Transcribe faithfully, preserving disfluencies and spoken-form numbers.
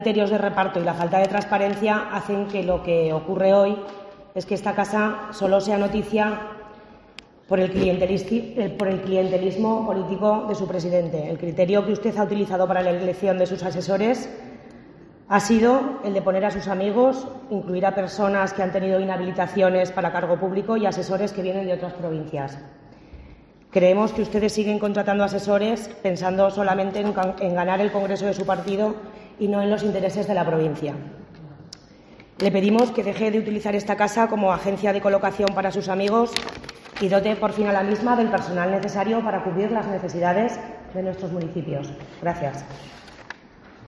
criterios de reparto y la falta de transparencia hacen que lo que ocurre hoy es que esta casa solo sea noticia por el por el clientelismo político de su presidente. El criterio que usted ha utilizado para la elección de sus asesores ha sido el de poner a sus amigos, incluir a personas que han tenido inhabilitaciones para cargo público y asesores que vienen de otras provincias. Creemos que ustedes siguen contratando asesores pensando solamente en, en ganar el Congreso de su partido y no en los intereses de la provincia. Le pedimos que deje de utilizar esta casa como agencia de colocación para sus amigos y dote por fin a la misma del personal necesario para cubrir las necesidades de nuestros municipios. Gracias.